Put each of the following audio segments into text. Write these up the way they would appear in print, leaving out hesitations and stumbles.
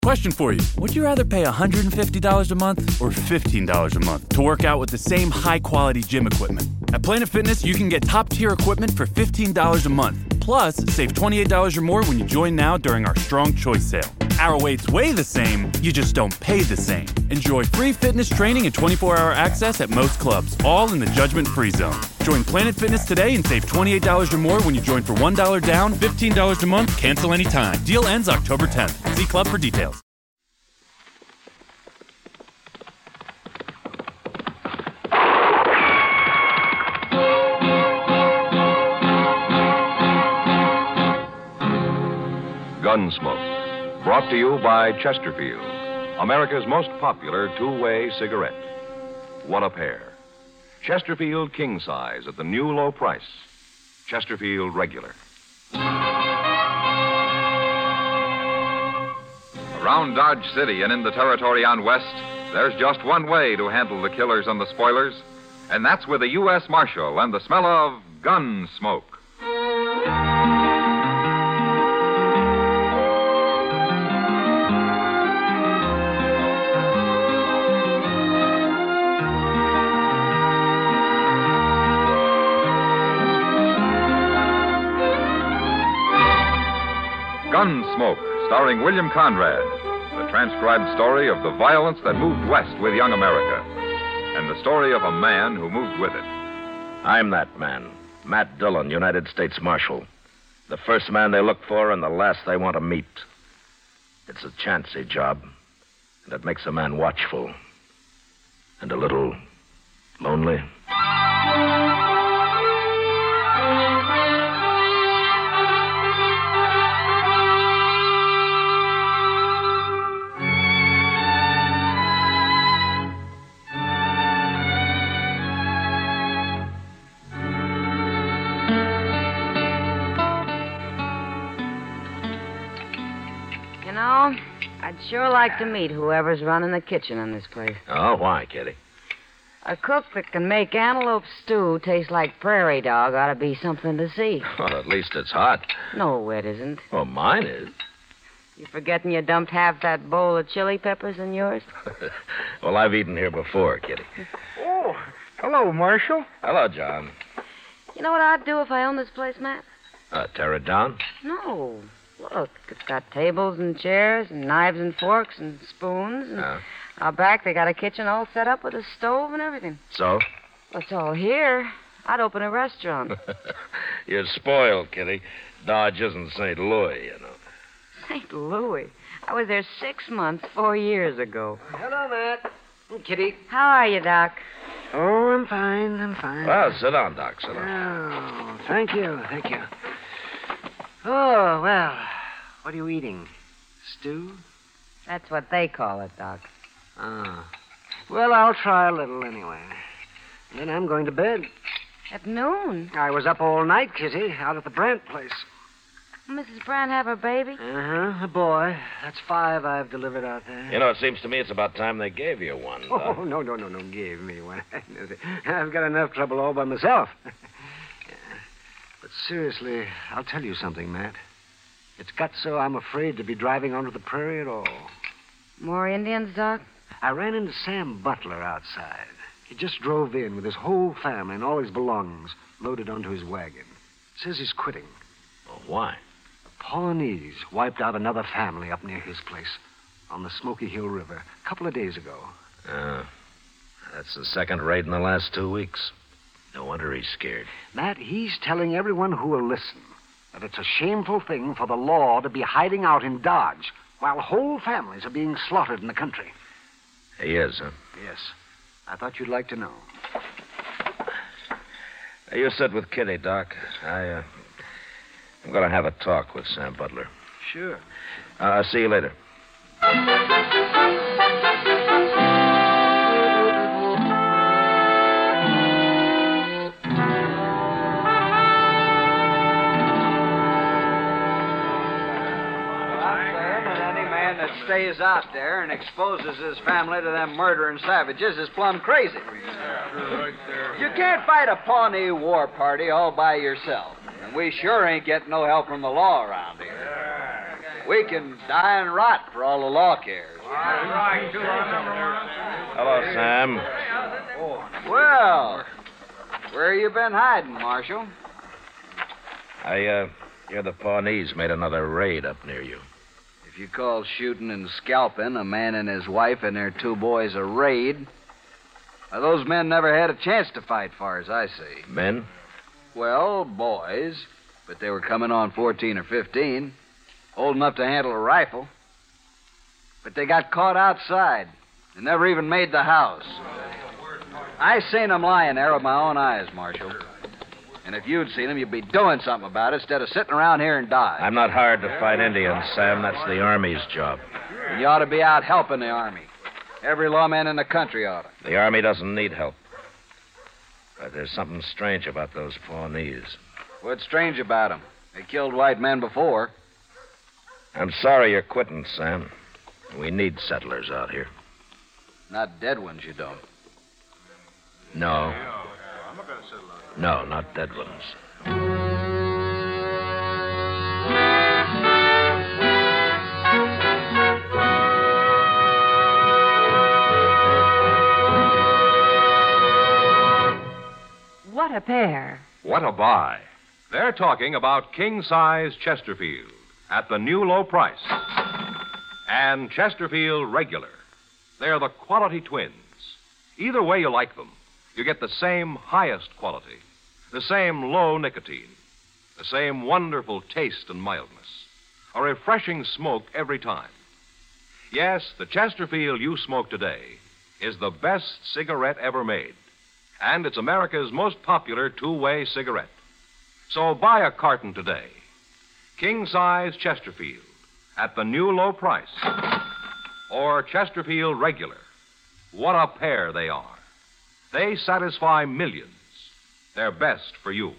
Question for you. Would you rather pay $150 a month or $15 a month to work out with the same high-quality gym equipment? At Planet Fitness, you can get top-tier equipment for $15 a month. Plus, save $28 or more when you join now during our Strong Choice sale. Our weights weigh the same, you just don't pay the same. Enjoy free fitness training and 24-hour access at most clubs, all in the judgment-free zone. Join Planet Fitness today and save $28 or more when you join for $1 down, $15 a month, cancel anytime. Deal ends October 10th. See club for details. Gunsmoke, brought to you by Chesterfield, America's most popular two-way cigarette. What a pair. Chesterfield King Size at the new low price. Chesterfield Regular. Around Dodge City and in the territory on West, there's just one way to handle the killers and the spoilers, and that's with a U.S. Marshal and the smell of gun smoke. Gunsmoke, starring William Conrad, the transcribed story of the violence that moved west with young America, and the story of a man who moved with it. I'm that man, Matt Dillon, United States Marshal. The first man they look for and the last they want to meet. It's a chancy job, and it makes a man watchful and a little lonely. I'd sure like to meet whoever's running the kitchen in this place. Oh, why, Kitty? A cook that can make antelope stew taste like prairie dog ought to be something to see. Well, at least it's hot. No, it isn't. Well, mine is. You forgetting you dumped half that bowl of chili peppers in yours? Well, I've eaten here before, Kitty. Oh, hello, Marshal. Hello, John. You know what I'd do if I owned this place, Matt? Tear it down? No. Look, it's got tables and chairs and knives and forks and spoons. And out back, they got a kitchen all set up with a stove and everything. So? Well, it's all here. I'd open a restaurant. You're spoiled, Kitty. Dodge isn't St. Louis, you know. St. Louis? I was there 6 months, 4 years ago. Hello, Matt. And Kitty. How are you, Doc? Oh, I'm fine. Well, sit down, Doc. Sit down. Oh, thank you. Oh, well, what are you eating? Stew? That's what they call it, Doc. Oh. Well, I'll try a little anyway. Then I'm going to bed. At noon? I was up all night, Kitty, out at the Brandt place. Mrs. Brandt have her baby? A boy. That's 5 I've delivered out there. You know, it seems to me it's about time they gave you one. Doc. Oh, no, gave me one. I've got enough trouble all by myself. But seriously, I'll tell you something, Matt. It's got so I'm afraid to be driving onto the prairie at all. More Indians, Doc? I ran into Sam Butler outside. He just drove in with his whole family and all his belongings loaded onto his wagon. Says he's quitting. Well, why? The Pawnees wiped out another family up near his place on the Smoky Hill River a couple of days ago. That's the second raid in the last 2 weeks. No wonder he's scared. Matt, he's telling everyone who will listen that it's a shameful thing for the law to be hiding out in Dodge while whole families are being slaughtered in the country. He is, huh? Yes. I thought you'd like to know. You sit with Kitty, Doc. I'm going to have a talk with Sam Butler. Sure. I'll see you later. Stays out there and exposes his family to them murdering savages is plumb crazy. You can't fight a Pawnee war party all by yourself. And we sure ain't getting no help from the law around here. We can die and rot for all the law cares. Hello, Sam. Well, where you been hiding, Marshal? I hear the Pawnees made another raid up near you. If you call shooting and scalping a man and his wife and their 2 boys a raid, those men never had a chance to fight, far as I see. Men? Well, boys, but they were coming on 14 or 15, old enough to handle a rifle. But they got caught outside and never even made the house. I seen them lying there with my own eyes, Marshal. And if you'd seen them, you'd be doing something about it instead of sitting around here and dying. I'm not hired to fight Indians, Sam. That's the Army's job. And you ought to be out helping the Army. Every lawman in the country ought to. The Army doesn't need help. But there's something strange about those Pawnees. What's strange about them? They killed white men before. I'm sorry you're quitting, Sam. We need settlers out here. Not dead ones, you don't. No. No, not dead ones. What a pair. What a buy. They're talking about king-size Chesterfield at the new low price. And Chesterfield Regular. They're the quality twins. Either way you like them, you get the same highest quality, the same low nicotine, the same wonderful taste and mildness, a refreshing smoke every time. Yes, the Chesterfield you smoke today is the best cigarette ever made, and it's America's most popular two-way cigarette. So buy a carton today. King-size Chesterfield at the new low price. Or Chesterfield Regular. What a pair they are. They satisfy millions. They're best for you.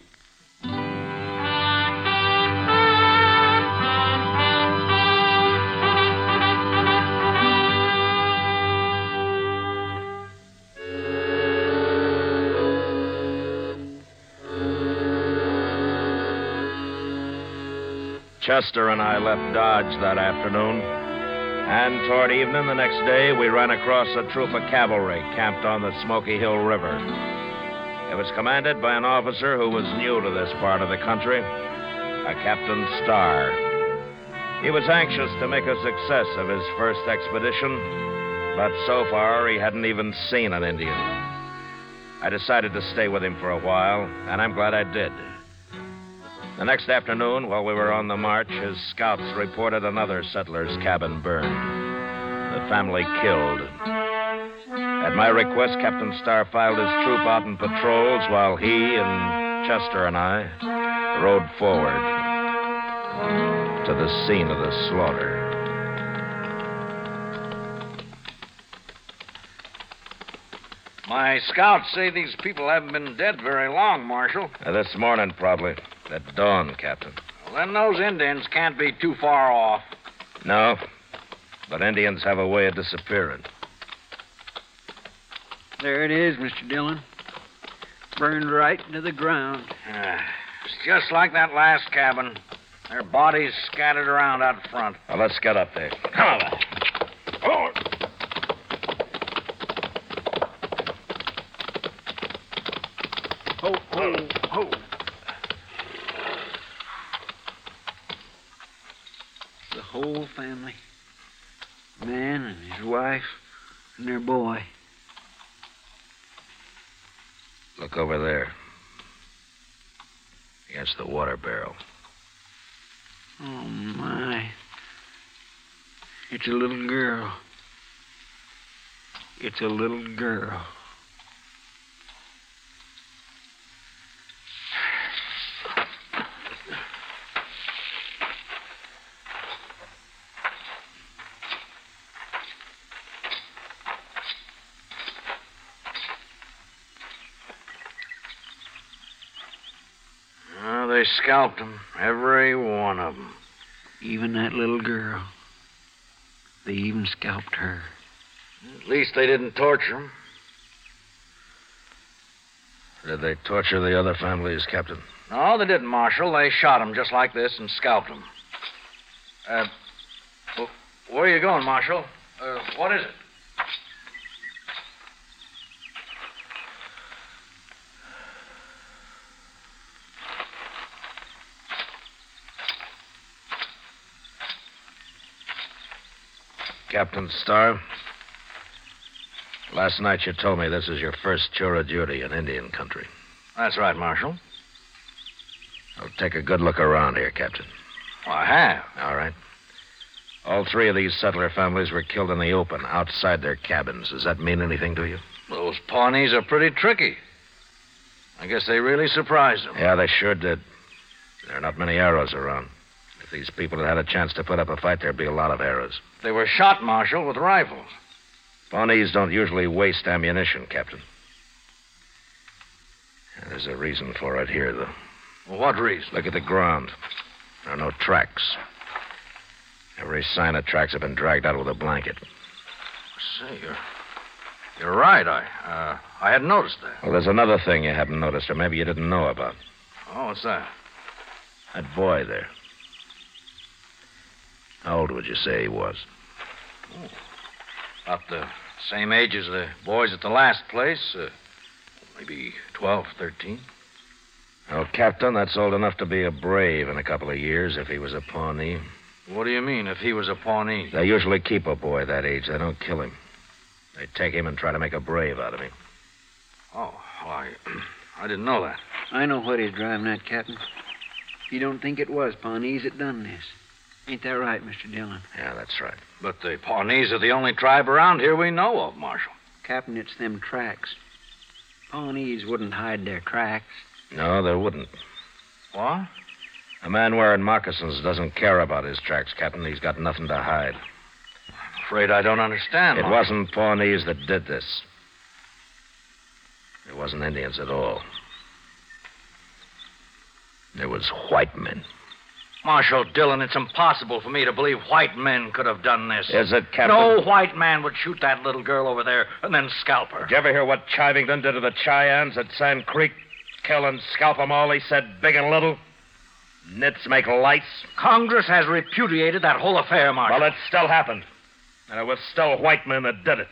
Chester and I left Dodge that afternoon, and toward evening the next day, we ran across a troop of cavalry camped on the Smoky Hill River. It was commanded by an officer who was new to this part of the country, a Captain Starr. He was anxious to make a success of his first expedition, but so far he hadn't even seen an Indian. I decided to stay with him for a while, and I'm glad I did. The next afternoon, while we were on the march, his scouts reported another settler's cabin burned. The family killed. At my request, Captain Starr filed his troop out in patrols while he and Chester and I rode forward to the scene of the slaughter. My scouts say these people haven't been dead very long, Marshal. This morning, probably. At dawn, Captain. Well, then those Indians can't be too far off. No, but Indians have a way of disappearing. There it is, Mr. Dillon. Burned right into the ground. It's just like that last cabin. Their bodies scattered around out front. Well, let's get up there. Come on. Oh. Ho, ho, ho. The whole family. Man and his wife and their boy. Look over there. Against the water barrel. Oh, my. It's a little girl. It's a little girl. They scalped them, every one of them. Even that little girl. They even scalped her. At least they didn't torture them. Did they torture the other families, Captain? No, they didn't, Marshal. They shot them just like this and scalped them. Where are you going, Marshal? What is it? Captain Starr, last night you told me this is your first tour of duty in Indian country. That's right, Marshal. I'll take a good look around here, Captain. Well, I have. All right. All three of these settler families were killed in the open, outside their cabins. Does that mean anything to you? Those Pawnees are pretty tricky. I guess they really surprised them. Yeah, they sure did. There are not many arrows around. If these people had had a chance to put up a fight, there'd be a lot of arrows. They were shot, Marshal, with rifles. Pawnees don't usually waste ammunition, Captain. There's a reason for it here, though. Well, what reason? Look at the ground. There are no tracks. Every sign of tracks have been dragged out with a blanket. Say, you're right. I hadn't noticed that. Well, there's another thing you haven't noticed, or maybe you didn't know about. Oh, what's that? That boy there. How old would you say he was? Oh, about the same age as the boys at the last place. Maybe 12, 13. Well, Captain, that's old enough to be a brave in a couple of years if he was a Pawnee. What do you mean, if he was a Pawnee? They usually keep a boy that age. They don't kill him. They take him and try to make a brave out of him. Oh, well, I didn't know that. I know what he's driving at, Captain. You don't think it was Pawnees that done this. Ain't that right, Mr. Dillon? Yeah, that's right. But the Pawnees are the only tribe around here we know of, Marshal. Captain, it's them tracks. Pawnees wouldn't hide their tracks. No, they wouldn't. What? A man wearing moccasins doesn't care about his tracks, Captain. He's got nothing to hide. I'm afraid I don't understand, It Marshal. wasn't Pawnees that did this. It wasn't Indians at all. It was white men. Marshal Dillon, it's impossible for me to believe white men could have done this. Is it, Captain? No white man would shoot that little girl over there and then scalp her. Did you ever hear what Chivington did to the Cheyennes at Sand Creek? Kill and scalp them all, he said, big and little. Nits make lights. Congress has repudiated that whole affair, Marshal. Well, it still happened. And it was still white men that did it.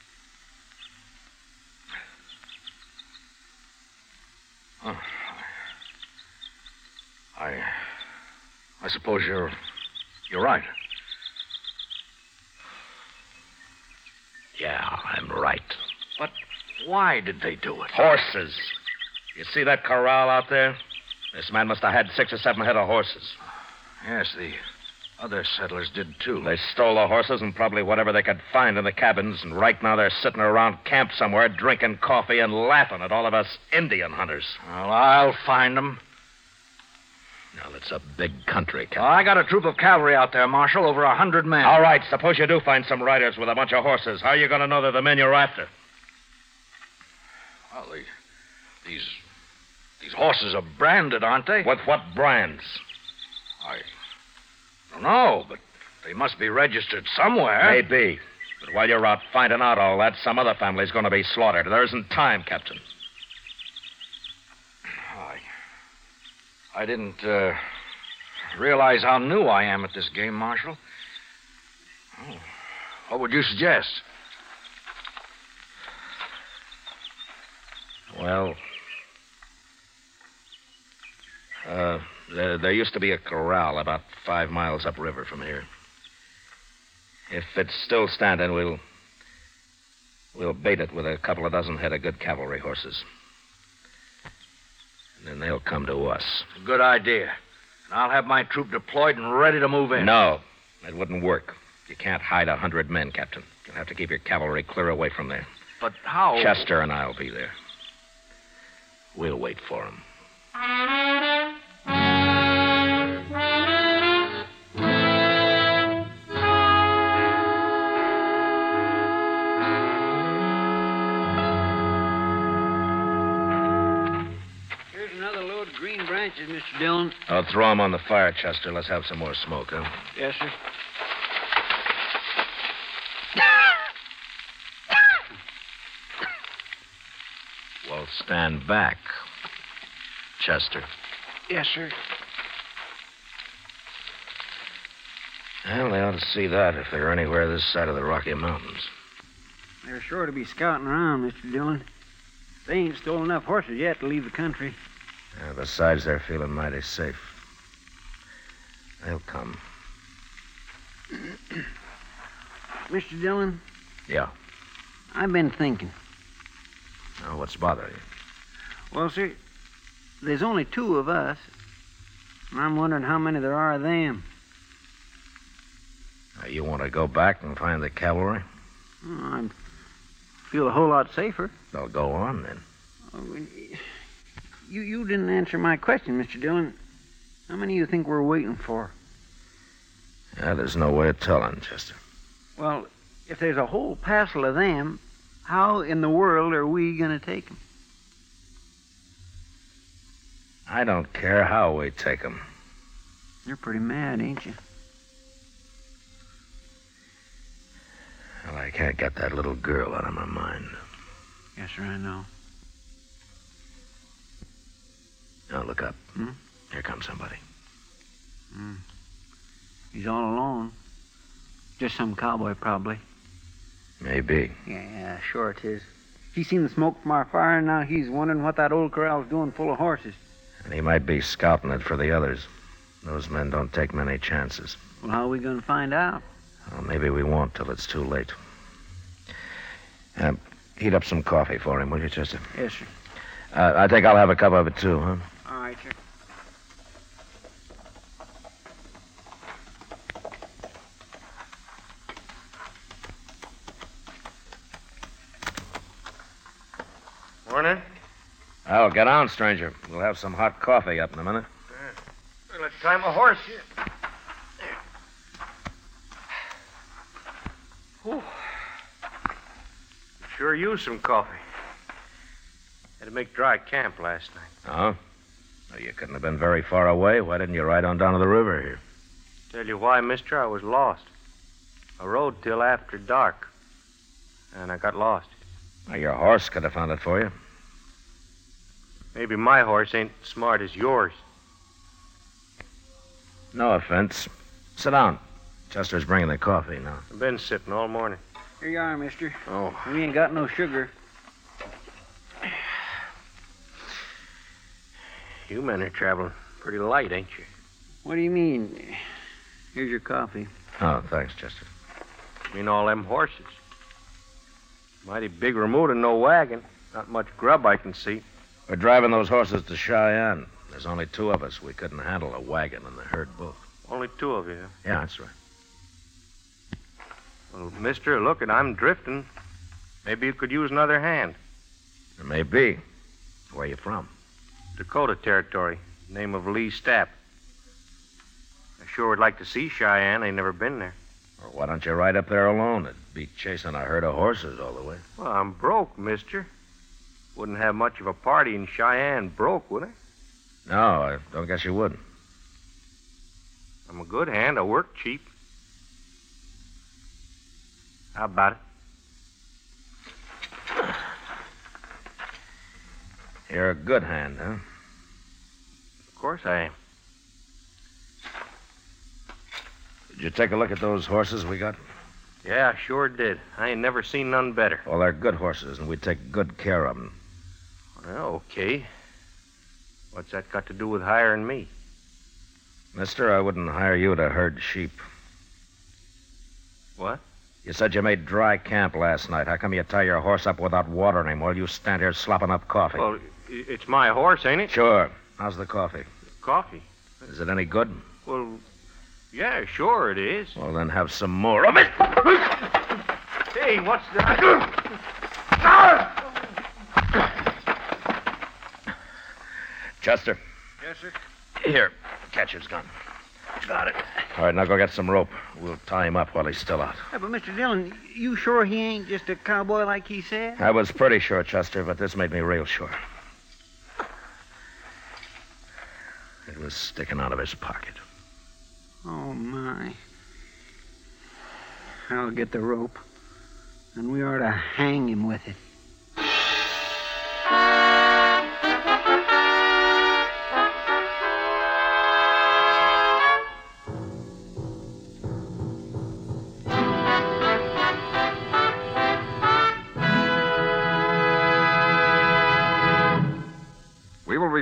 Oh. I suppose you're right. Yeah, I'm right. But why did they do it? Horses. You see that corral out there? This man must have had 6 or 7 head of horses. Yes, the other settlers did, too. They stole the horses and probably whatever they could find in the cabins, and right now they're sitting around camp somewhere drinking coffee and laughing at all of us Indian hunters. Well, I'll find them. Now, it's a big country, Captain. I got a troop of cavalry out there, Marshal, over 100 men. All right, suppose you do find some riders with a bunch of horses. How are you going to know they're the men you're after? Well, these horses are branded, aren't they? With what brands? I don't know, but they must be registered somewhere. Maybe. But while you're out finding out all that, some other family's going to be slaughtered. There isn't time, Captain. I didn't realize how new I am at this game, Marshal. Oh, what would you suggest? Well, there used to be a corral about 5 miles upriver from here. If it's still standing, we'll bait it with a couple of dozen head of good cavalry horses. And then they'll come to us. Good idea. And I'll have my troop deployed and ready to move in. No, that wouldn't work. You can't hide 100 men, Captain. You'll have to keep your cavalry clear away from there. But how? Chester and I'll be there. We'll wait for him. Green branches, Mr. Dillon. I'll throw them on the fire, Chester. Let's have some more smoke, huh? Yes, sir. Well, stand back, Chester. Yes, sir. Well, they ought to see that if they're anywhere this side of the Rocky Mountains. They're sure to be scouting around, Mr. Dillon. They ain't stolen enough horses yet to leave the country. Besides, they're feeling mighty safe. They'll come. Mr. Dillon? Yeah. I've been thinking. Now, what's bothering you? Well, sir, there's only 2 of us. And I'm wondering how many there are of them. You want to go back and find the cavalry? I feel a whole lot safer. They'll go on, then. Oh, you didn't answer my question, Mr. Dillon. How many do you think we're waiting for? Yeah, there's no way of telling, Chester. Well, if there's a whole passel of them, how in the world are we going to take them? I don't care how we take them. You're pretty mad, ain't you? Well, I can't get that little girl out of my mind. Yes, sir, I know. Now, look up. Hmm? Here comes somebody. He's all alone. Just some cowboy, probably. Maybe. Yeah, sure it is. He seen the smoke from our fire, and now he's wondering what that old corral's doing full of horses. And he might be scouting it for the others. Those men don't take many chances. Well, how are we going to find out? Well, maybe we won't till it's too late. Heat up some coffee for him, will you, Chester? Yes, sir. I think I'll have a cup of it, too, huh? All right, sir. Morning. Oh, get on, stranger. We'll have some hot coffee up in a minute. Well, let's tie my horse here. Whew. Sure used some coffee. Had to make dry camp last night. Oh? Well, you couldn't have been very far away. Why didn't you ride on down to the river here? Tell you why, mister, I was lost. I rode till after dark, and I got lost. Well, your horse could have found it for you. Maybe my horse ain't smart as yours. No offense. Sit down. Chester's bringing the coffee now. I've been sitting all morning. Here you are, mister. Oh. We ain't got no sugar. You men are traveling pretty light, ain't you? What do you mean? Here's your coffee. Oh, thanks, Chester. I mean all them horses. Mighty big remote and no wagon. Not much grub I can see. We're driving those horses to Cheyenne. There's only 2 of us. We couldn't handle a wagon and the herd both. Only 2 of you. Yeah, that's right. Well, mister, look, I'm drifting. Maybe you could use another hand. There may be. Where you from? Dakota Territory. Name of Lee Stapp. I sure would like to see Cheyenne. I ain't never been there. Or why don't you ride up there alone? It'd be chasing a herd of horses all the way. Well, I'm broke, mister. Wouldn't have much of a party in Cheyenne broke, would I? No, I don't guess you would. I'm a good hand. I work cheap. How about it? You're a good hand, huh? Of course I am. Did you take a look at those horses we got? Yeah, I sure did. I ain't never seen none better. Well, they're good horses, and we take good care of them. Well, okay. What's that got to do with hiring me? Mister, I wouldn't hire you to herd sheep. What? You said you made dry camp last night. How come you tie your horse up without watering him while you stand here slopping up coffee? Well, it's my horse, ain't it? Sure. How's the coffee? Coffee? Is it any good? Well, yeah, sure it is. Well, then have some more of it. Hey, what's that? Chester. Yes, sir. Here, catch his gun. Got it. All right, now go get some rope. We'll tie him up while he's still out. Yeah, but Mr. Dillon, you sure he ain't just a cowboy like he said? I was pretty sure, Chester, but this made me real sure. It was sticking out of his pocket. Oh, my. I'll get the rope, and we ought to hang him with it.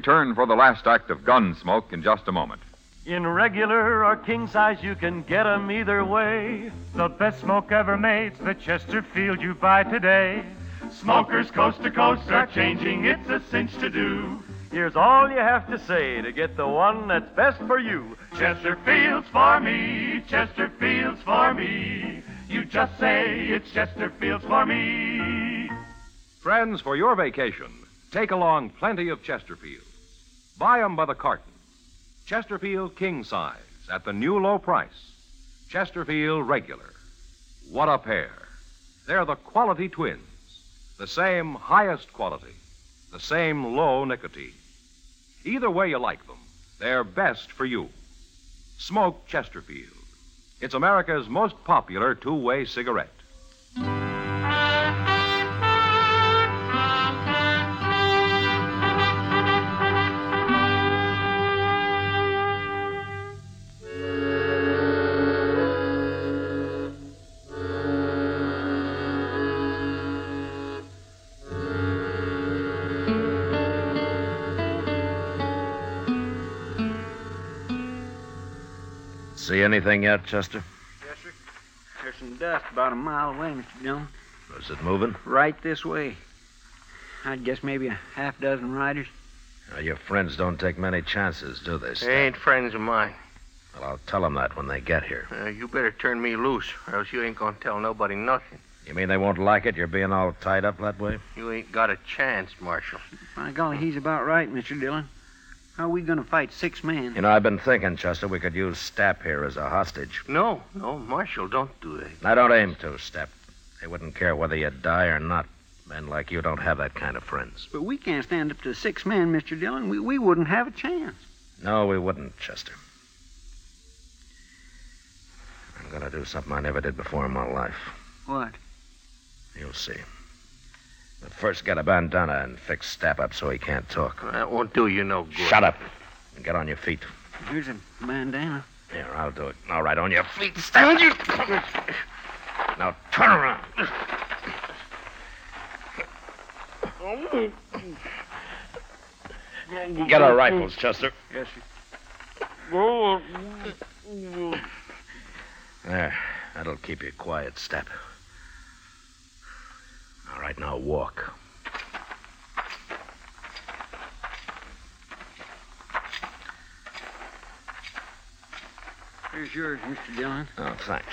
return for the last act of Gunsmoke in just a moment. In regular or king size, you can get 'em either way. The best smoke ever made's the Chesterfield you buy today. Smokers coast to coast are changing, it's a cinch to do. Here's all you have to say to get the one that's best for you. Chesterfield's for me, Chesterfield's for me. You just say it's Chesterfield's for me. Friends, for your vacation, take along plenty of Chesterfield. Buy 'em by the carton. Chesterfield king size at the new low price. Chesterfield regular. What a pair. They're the quality twins. The same highest quality. The same low nicotine. Either way you like them, they're best for you. Smoke Chesterfield. It's America's most popular two-way cigarette. See anything yet, Chester? Yes, sir. There's some dust about a mile away, Mr. Dillon. Is it moving? Right this way. I'd guess maybe a half dozen riders. Now, your friends don't take many chances, do they, Step? They ain't friends of mine. Well, I'll tell them that when they get here. You better turn me loose, or else you ain't gonna tell nobody nothing. You mean they won't like it, you're being all tied up that way? You ain't got a chance, Marshal. By golly, he's about right, Mr. Dillon. How are we going to fight 6 men? You know, I've been thinking, Chester, we could use Stapp here as a hostage. No, Marshal, don't do that. I don't aim to, Stapp. They wouldn't care whether you die or not. Men like you don't have that kind of friends. But we can't stand up to 6 men, Mr. Dillon. We wouldn't have a chance. No, we wouldn't, Chester. I'm going to do something I never did before in my life. What? You'll see. But first, get a bandana and fix Stapp up so he can't talk. That won't do you no good. Shut up and get on your feet. Here's a bandana. Here, I'll do it. All right, on your feet. Stand you. Now turn around. Get our rifles, Chester. Yes, sir. There. That'll keep you quiet, Stapp. All right, now walk. Here's yours, Mr. Dillon. Oh, thanks.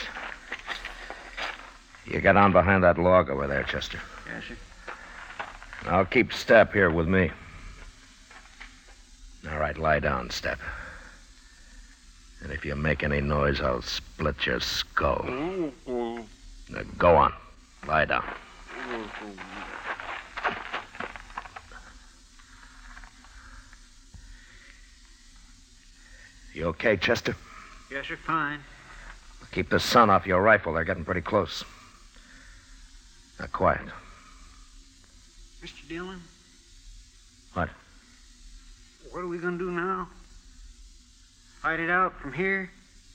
You get on behind that log over there, Chester. Yes, sir. I'll keep Stapp here with me. All right, lie down, Stapp. And if you make any noise, I'll split your skull. Now, go on. Lie down. You okay, Chester? Yes, sir, fine. Keep the sun off your rifle. They're getting pretty close. Now, quiet. Mr. Dillon? What? What are we going to do now? Fight it out from here?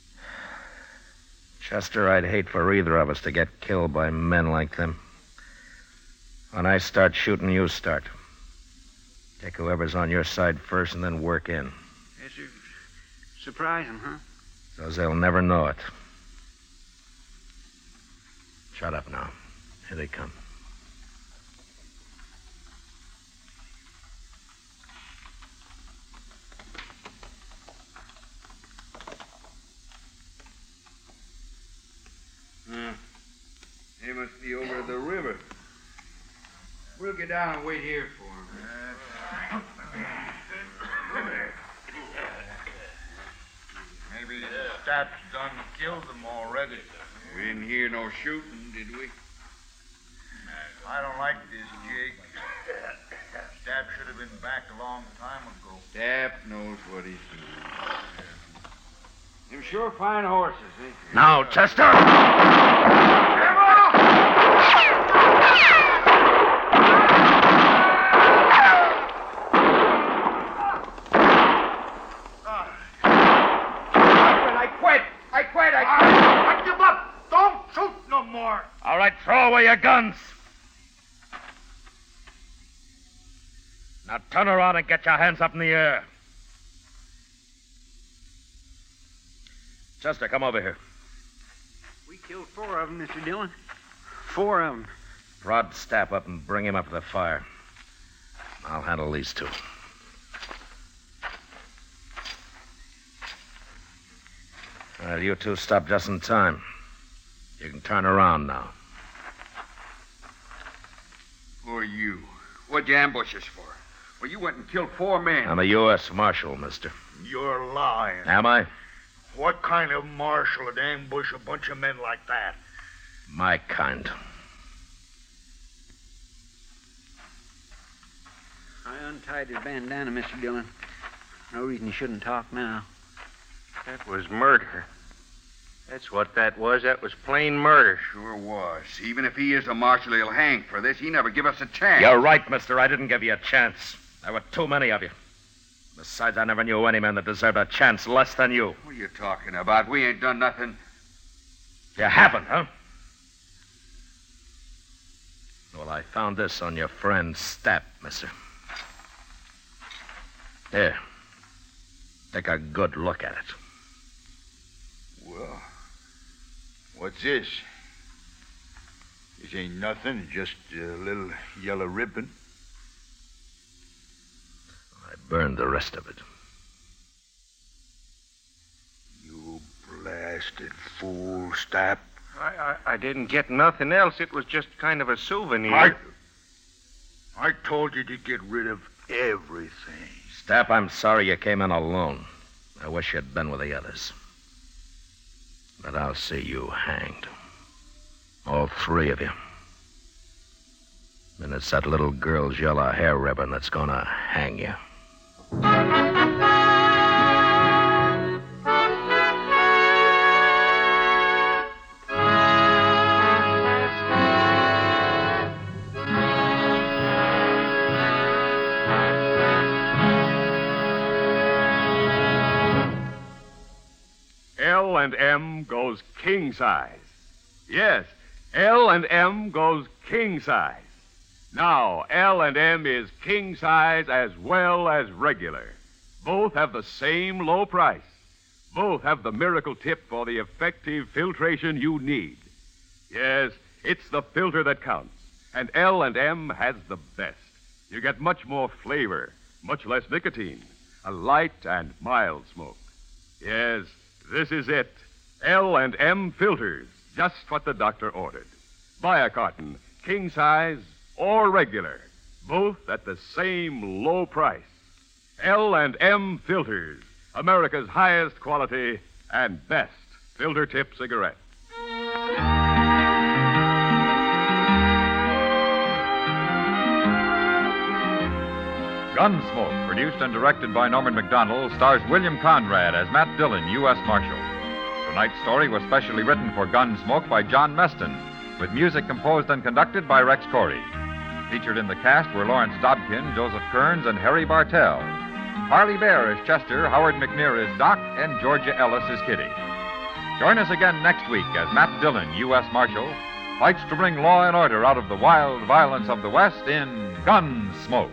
Chester, I'd hate for either of us to get killed by men like them. When I start shooting, you start. Take whoever's on your side first and then work in. Yes, sir. Surprise them, huh? So they'll never know it. Shut up now. Here they come. They must be over the river. We'll get down and wait here for them. Maybe Stapp's done killed them already. We didn't hear no shooting, did we? I don't like this, Jake. Stapp should have been back a long time ago. Stapp knows what he's doing. Them sure fine horses, eh? Now, Chester! I give up. Don't shoot no more. All right, throw away your guns. Now turn around and get your hands up in the air. Chester, come over here. We killed 4 of them, Mr. Dillon. 4 of them. Prod Stapp up and bring him up to the fire. I'll handle these 2. Well, you 2 stopped just in time. You can turn around now. Who are you? What'd you ambush us for? Well, you went and killed 4 men. I'm a U.S. Marshal, mister. You're lying. Am I? What kind of marshal would ambush a bunch of men like that? My kind. I untied his bandana, Mr. Dillon. No reason you shouldn't talk now. That was murder. That's what that was. That was plain murder. Sure was. Even if he is a marshal, he'll hang for this. He never give us a chance. You're right, mister. I didn't give you a chance. There were too many of you. Besides, I never knew any man that deserved a chance less than you. What are you talking about? We ain't done nothing. You haven't, huh? Well, I found this on your friend Stapp, mister. Here. Take a good look at it. Well, what's this? This ain't nothing, just a little yellow ribbon. I burned the rest of it. You blasted fool, Stapp. I didn't get nothing else. It was just kind of a souvenir. I told you to get rid of everything. Stapp, I'm sorry you came in alone. I wish you'd been with the others. But I'll see you hanged. All 3 of you. And it's that little girl's yellow hair ribbon that's gonna hang you. L&M goes king size. Yes, L&M goes king size. Now, L&M is king size as well as regular. Both have the same low price. Both have the miracle tip for the effective filtration you need. Yes, it's the filter that counts. And L&M has the best. You get much more flavor, much less nicotine, a light and mild smoke. Yes, this is it. L&M filters, just what the doctor ordered. Buy a carton, king size or regular, both at the same low price. L&M filters, America's highest quality and best filter tip cigarette. Gunsmoke, produced and directed by Norman Macdonnell, stars William Conrad as Matt Dillon, U.S. Marshal. Tonight's story was specially written for Gunsmoke by John Meston, with music composed and conducted by Rex Corey. Featured in the cast were Lawrence Dobkin, Joseph Kearns, and Harry Bartell. Harley Bear is Chester, Howard McNear is Doc, and Georgia Ellis is Kitty. Join us again next week as Matt Dillon, U.S. Marshal, fights to bring law and order out of the wild violence of the West in Gunsmoke.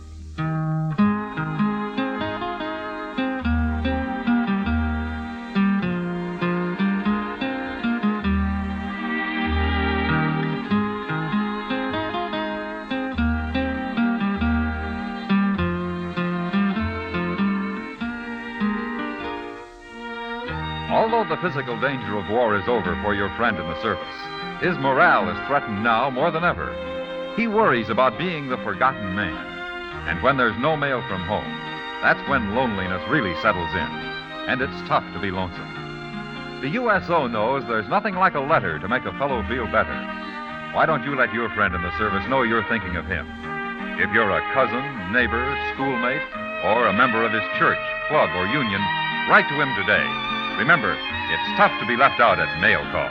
Although the physical danger of war is over for your friend in the service, his morale is threatened now more than ever. He worries about being the forgotten man. And when there's no mail from home, that's when loneliness really settles in. And it's tough to be lonesome. The USO knows there's nothing like a letter to make a fellow feel better. Why don't you let your friend in the service know you're thinking of him? If you're a cousin, neighbor, schoolmate, or a member of his church, club, or union, write to him today. Remember, it's tough to be left out at mail call.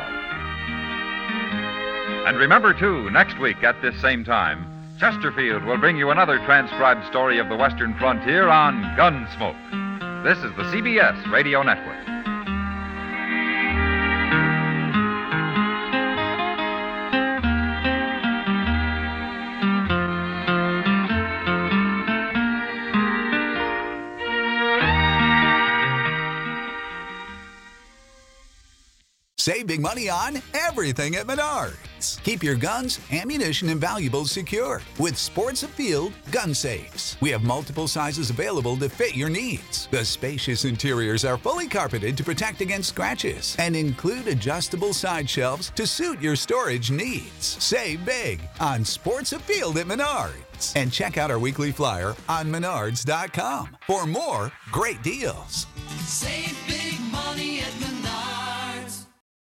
And remember, too, next week at this same time, Chesterfield will bring you another transcribed story of the Western frontier on Gunsmoke. This is the CBS Radio Network. Save big money on everything at Menards. Keep your guns, ammunition, and valuables secure with Sports Afield gun safes. We have multiple sizes available to fit your needs. The spacious interiors are fully carpeted to protect against scratches and include adjustable side shelves to suit your storage needs. Save big on Sports Afield at Menards. And check out our weekly flyer on menards.com for more great deals. Save big.